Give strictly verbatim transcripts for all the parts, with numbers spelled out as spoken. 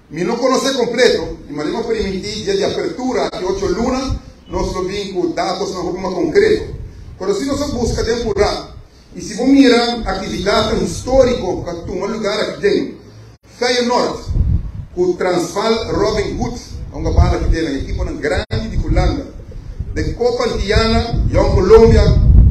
Me não conhecer completo, mas não permitir dia de apertura que oito lunas, nós lo vimos com dados não forma concreto. Por assim nós busca temporal. E se vamos mirar atividade histórica que tem um lugar aqui dentro, Feyenoord, o Transvaal Robin Hood, uma bala aqui dentro, equipe grande de Holanda, de Copa Antiana, Young Colômbia,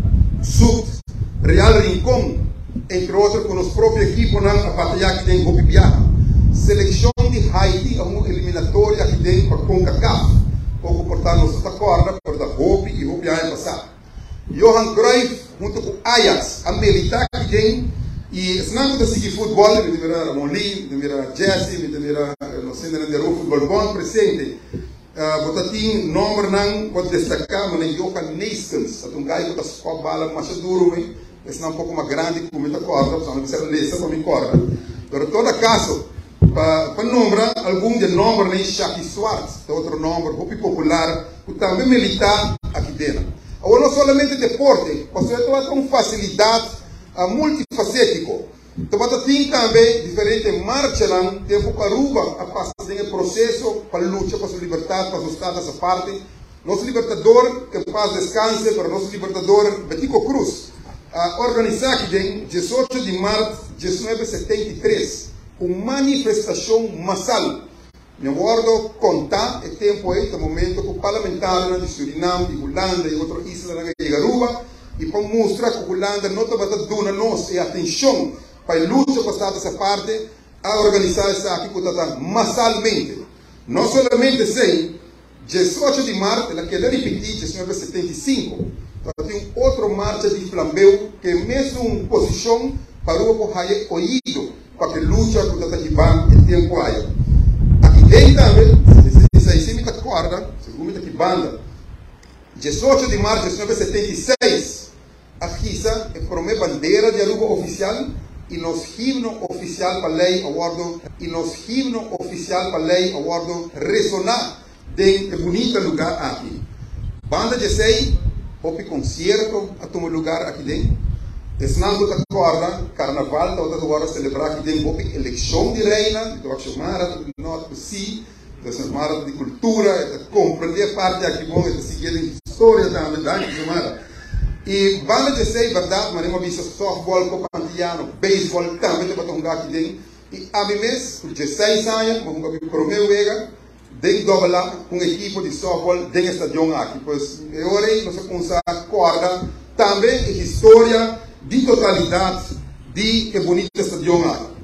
Sud, Real Rincón, entre outros, com os próprios equipes na batalha aqui dentro, Hopi Biaha. Seleção de Haiti, uma eliminatória aqui dentro para CONCACAF, pouco portar nossa corda, para da Hopi e Hopi Biaha passar. Johan Cruyff, junto com Ajax, a militar aqui dentro, e se não conseguir futebol, me deverá Ramon-Lee, me deverá Jesse, me deverá, não sei, me deverá futebol bom, presente. Botatim, número não, pode destacar, mas nem Johan Neeskens, um cara que está com a bala mais duro, esse não é um pouco mais grande que muita corda, só não precisa lesa para me corda. Mas, em todo caso, para nombrar, algum de número nem Shaki Swartz, outro número, muito popular, que também militar aqui dentro. Agora, não somente deporte, você vai ter uma facilidade uh, multifacético. Então, você tem também diferentes marchas lá, tempo para Aruba, a passar em processo para lutar para a sua liberdade, para o Estado, essa parte. Nosso libertador, que paz descanse, para nosso libertador, Betico Cruz, uh, organizar aqui em dezoito de março de mil novecentos e setenta e três, uma manifestação massal. Me aguardo contar o tempo aí, no momento que o parlamentar de Suriname, de Holanda e outras islas de Aruba, e para mostrar que a Holanda não está dando nós e atenção para a luta para essa parte, a organizar essa aqui massalmente. Não somente assim, dezoito de março, ela quer repetir de mil novecentos e setenta e cinco, então tem outra marcha de Flambeu, que é mesmo uma posição para o oído, para que luta contra o tempo aí. Aqui também, se aí me acorda, segundo que banda, dezoito de março de mil novecentos e setenta e seis, a Risa é por uma bandeira de Aruba oficial e nos himno oficial para a lei aguardo e nos himno oficial para a lei aguardo ressonar de um bonito lugar aqui. Banda de sei, houve concerto a tomar lugar aqui dentro. Esnando da corda, carnaval, toda agora celebrar aqui dentro houve eleição de reina, de chamar de nota si, de chamar de cultura, de compreender parte aqui bom, de seguir a história da verdade de chamar. E banda de sei, verdade, mas não vista softball, copa antiano, beisebol, também para tomar aqui dentro. E a mim mesmo, dezesseis anos, mas nunca vi por meu vega, de doblar com equipe de softball dentro do estadião aqui. Pois, agora nós vamos usar corda, também a história de totalidade de que bonito estadião aqui.